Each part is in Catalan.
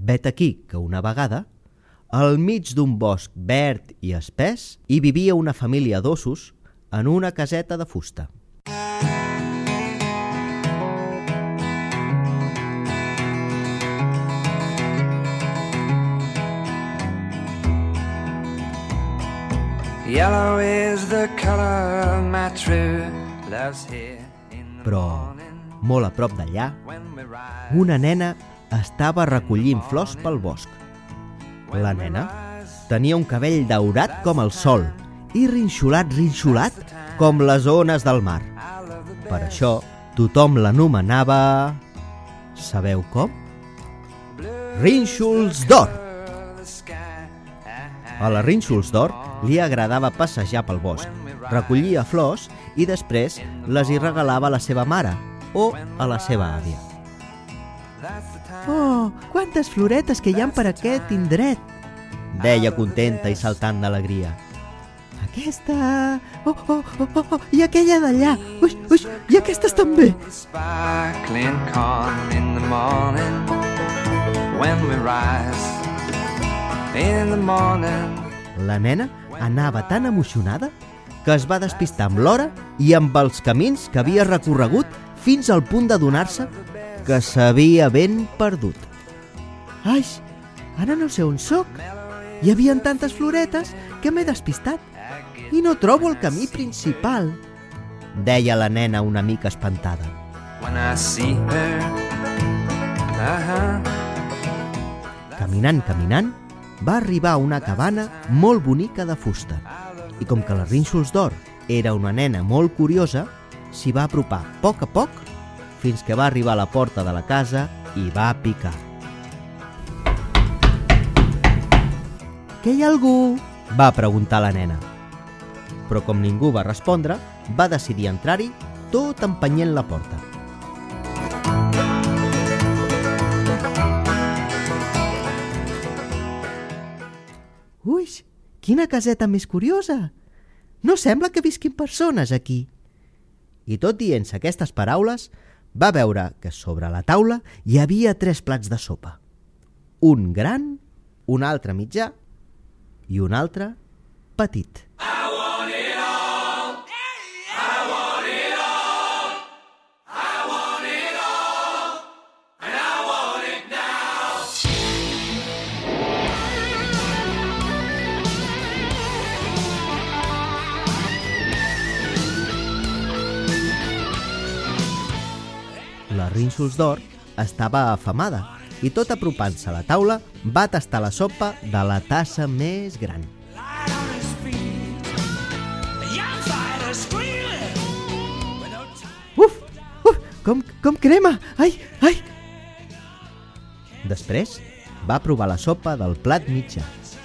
Vet aquí que una vegada, al mig d'un bosc verd i espès, hi vivia una família d'ossos en una caseta de fusta. Yellow is the color my true love's here in the Però, morning molt a prop d'allà, when we rise. una nena estava recollint flors pel bosc. La nena tenia un cabell daurat com el sol i rinxolat com les ones del mar. Per això, tothom l'anomenava... Sabeu com? Rínxols d'or! A la Rínxols d'or li agradava passejar pel bosc, recollia flors i després les hi regalava a la seva mare o a la seva àvia. Oh, quantes floretes que hi ha per aquest indret! Deia contenta i saltant d'alegria. Aquesta... Oh, i aquella d'allà! Ui, i aquestes també! Sparkling corn in the morning when we rise in the morning. La nena anava tan emocionada que es va despistar amb l'hora i amb els camins que havia recorregut fins al punt d'adonar-se que s'havia ben perdut. Ai, ara no sé on sóc. Hi havia tantes floretes que m'he despistat i no trobo el camí principal, deia la nena una mica espantada. When I see her, Caminant, va arribar a una cabana molt bonica de fusta i com que la Rínxols d'or era una nena molt curiosa, s'hi va apropar a poc fins que va arribar a la porta de la casa i va picar. «Que hi ha algú?» va preguntar la nena. Però com ningú va respondre, va decidir entrar-hi tot empenyent la porta. Ui, quina caseta més curiosa! No sembla que visquin persones aquí. I tot dient-se aquestes paraules, va veure que sobre la taula hi havia 3 plats de sopa. Un gran, un altre mitjà i un altre petit. La Rínxols d'or estava afamada i tot apropant-se a la taula va tastar la sopa de la tassa més gran. Uf, com crema! Ai! Després va provar la sopa del plat mitjà.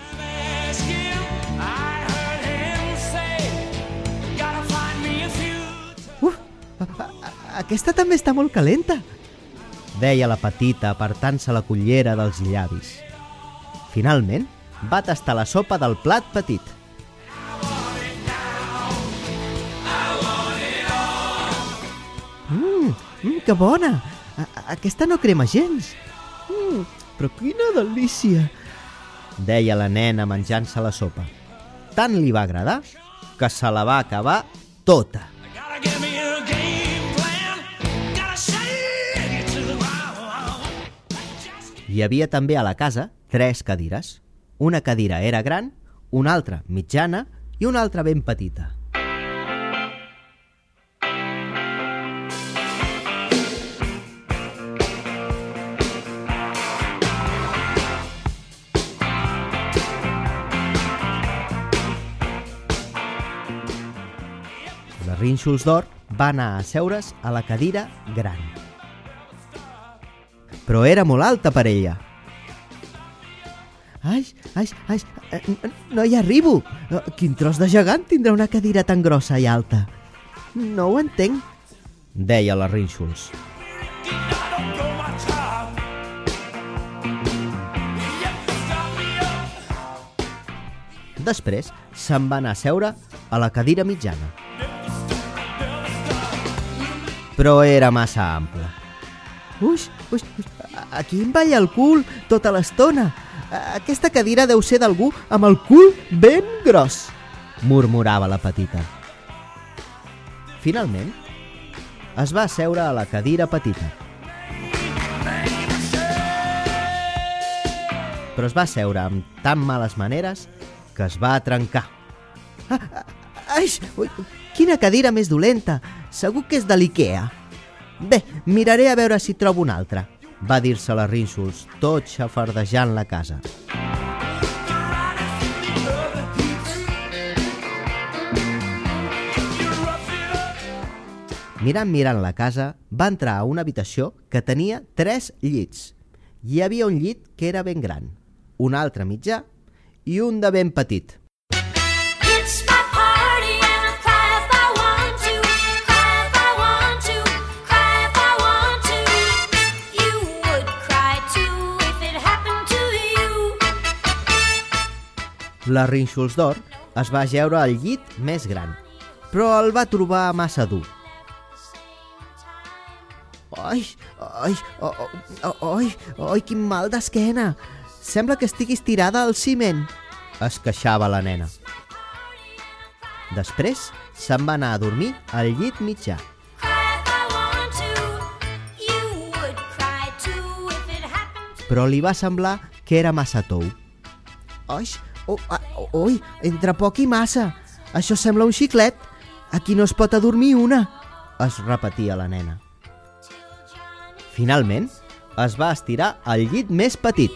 Aquesta també està molt calenta, deia la petita apartant-se la cullera dels llavis. Finalment, va tastar la sopa del plat petit. Que bona! Aquesta no crema gens. Però quina delícia! Deia la nena menjant-se la sopa. Tant li va agradar que se la va acabar tota. Hi havia també a la casa 3 cadires. Una cadira era gran, una altra mitjana i una altra ben petita. La Rínxols d'or va anar a asseure's a la cadira gran. Però era molt alta per ella. Ai, no hi arribo! Quin tros de gegant tindrà una cadira tan grossa i alta? No ho entenc, deia la Rínxols. Després se'n va anar a seure a la cadira mitjana. Però era massa ample. Ui, Aquí em balla el cul tota l'estona. Aquesta cadira deu ser d'algú amb el cul ben gros, murmurava la petita. Finalment, es va asseure a la cadira petita. Però es va asseure amb tan males maneres que es va trencar. Ai, quina cadira més dolenta! Segur que és de l'Ikea. Bé, miraré a veure si trobo una altra, va dir-se la Rínxols, tot xafardejant la casa. Mirant la casa, va entrar a una habitació que tenia 3 llits. Hi havia un llit que era ben gran, un altre mitjà i un de ben petit. La Rínxols d'Or es va ajeure al llit més gran, però el va trobar massa dur. Ai, quin mal d'esquena! Sembla que estiguis tirada al ciment, es queixava la nena. Després se'n va anar a dormir al llit mitjà. Però li va semblar que era massa tou. Oi, entre poc i massa. Això sembla un xiclet. Aquí no es pot adormir una, es repetia la nena. Finalment, es va estirar al llit més petit.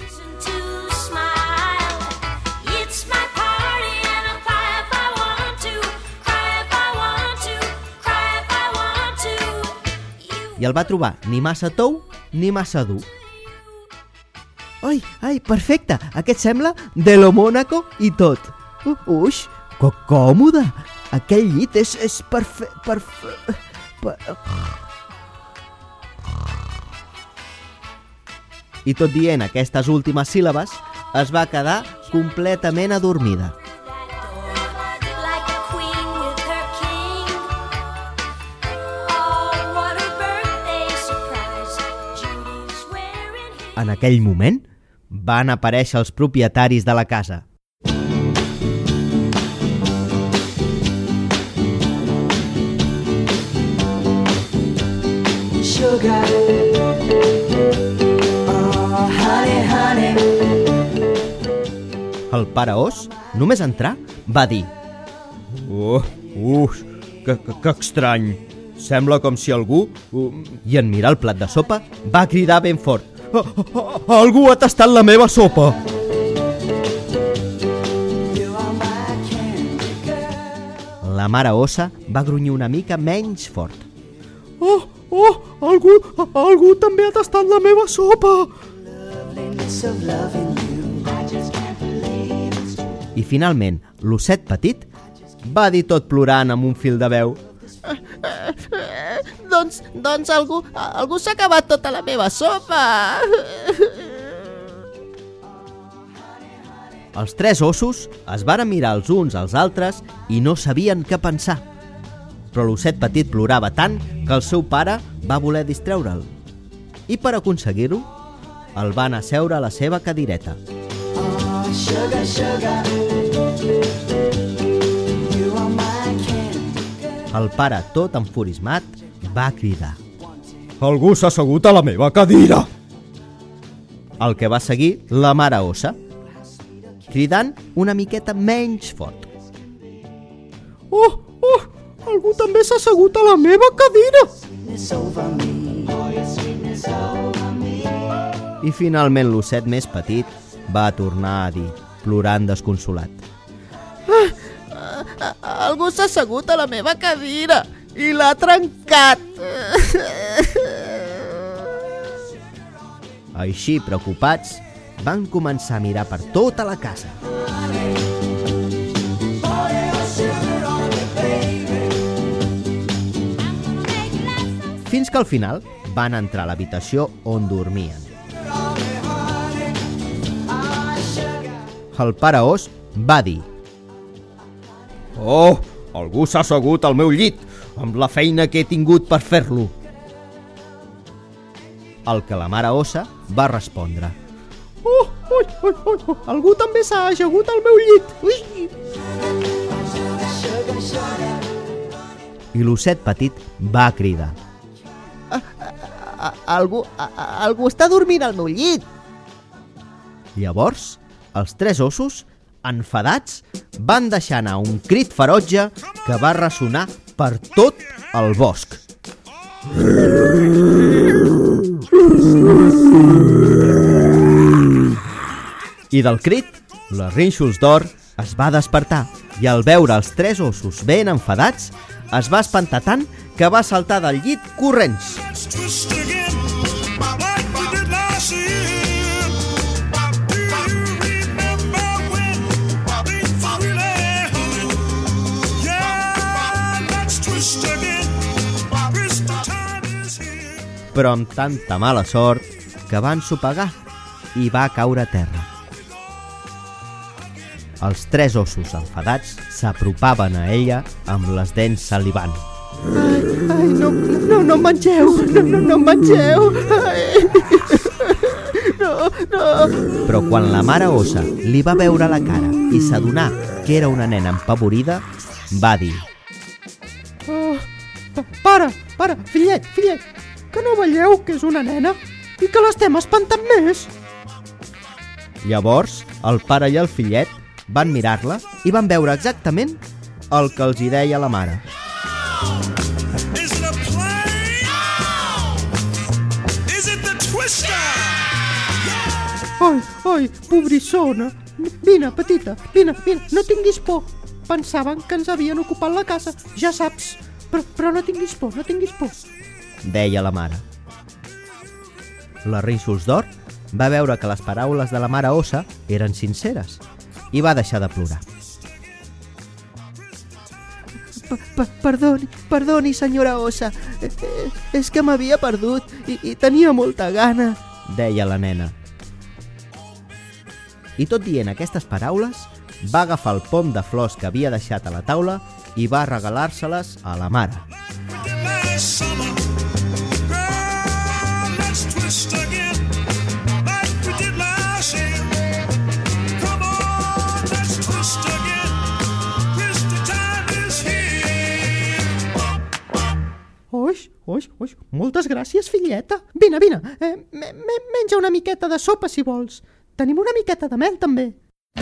I el va trobar ni massa tou ni massa dur. Ai, perfecte, aquest sembla de lo Mónaco i tot. Uix, que còmode! Aquell llit és I tot dient aquestes últimes síl·labes, es va quedar completament adormida. En aquell moment, van aparèixer els propietaris de la casa. Sugar, oh honey, honey. El pare ós, només entrar, va dir: que estrany! Sembla com si algú... I en mirar el plat de sopa, va cridar ben fort: algú ha tastat la meva sopa! La mare ossa va grunyir una mica menys fort. Algú també ha tastat la meva sopa! I finalment, l'osset petit va dir tot plorant amb un fil de veu: Doncs algú s'ha acabat tota la meva sopa! Els 3 ossos es varen mirar els uns als altres i no sabien què pensar. Però l'osset petit plorava tant que el seu pare va voler distreure'l. I per aconseguir-ho, el van asseure a la seva cadireta. El pare, tot enfurismat, va cridar: algú s'ha assegut a la meva cadira! El que va seguir la mare ossa, cridant una miqueta menys fort: algú també s'ha assegut a la meva cadira! I finalment l'osset més petit va tornar a dir, plorant desconsolat: algú s'ha assegut a la meva cadira i l'ha trencat! Així, preocupats, van començar a mirar per tota la casa. Fins que al final van entrar a l'habitació on dormien. El pare ós va dir: algú s'ha assegut al meu llit, amb la feina que he tingut per fer-lo. El que la mare ossa va respondre: algú també s'ha ajagut al meu llit. Ui! I l'osset petit va cridar: algú està dormint al meu llit. Llavors, els 3 ossos, enfadats, van deixar anar un crit ferotge que va ressonar per tot el bosc. I del crit, la Rínxols d'Or es va despertar i al veure els 3 ossos ben enfadats es va espantar tant que va saltar del llit corrents. Però amb tanta mala sort que va ensopegar i va caure a terra. Els 3 ossos enfadats s'apropaven a ella amb les dents salivant. Ai, no em mengeu, no em mengeu. No. Però quan la mare ossa li va veure la cara i s'adonà que era una nena empavorida, va dir: Para, fillet, que no veieu que és una nena i que l'estem espantant més? Llavors, el pare i el fillet van mirar-la i van veure exactament el que els hi deia la mare. Ai, pobrissona. Vine, petita, vine, no tinguis por. Pensaven que ens havien ocupat la casa, ja saps. Però no tinguis por, deia la mare. La Rínxols d'Or va veure que les paraules de la mare ossa eren sinceres i va deixar de plorar. Perdoni, senyora ossa. És que m'havia perdut i tenia molta gana, deia la nena. I tot dient aquestes paraules, va agafar el pom de flors que havia deixat a la taula i va regalar-se-les a la mare. Oix, moltes gràcies, filleta. Vine, menja una miqueta de sopa si vols. Tenim una miqueta de mel també.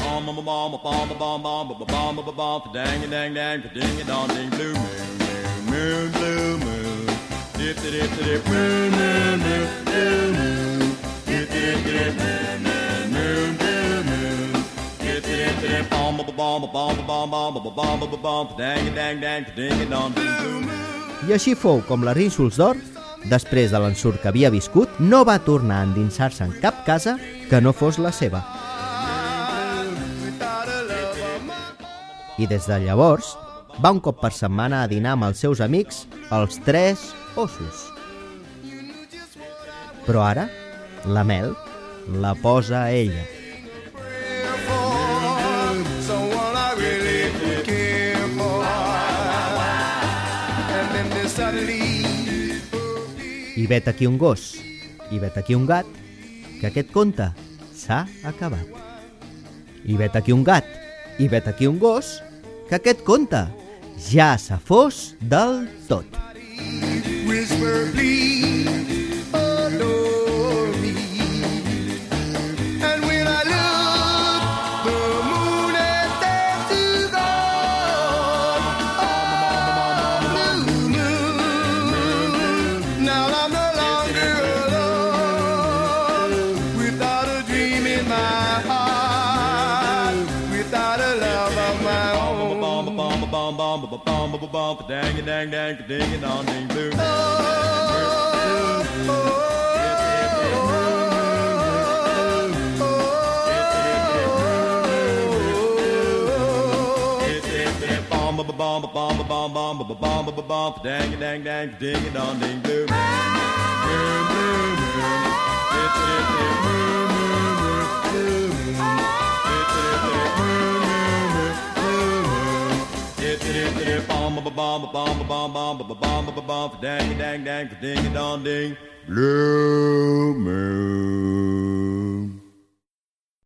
I així fou com la Rínxols d'Or, després de l'ensurt que havia viscut, no va tornar a endinsar-se en cap casa que no fos la seva. I des de llavors va un cop per setmana a dinar amb els seus amics, els 3 ossos. Però ara, la mel la posa a ella. I vet aquí un gos, i vet aquí un gat, que aquest conte s'ha acabat. I vet aquí un gat, i vet aquí un gos, que aquest conte ja s'ha fos del tot. Blue moon.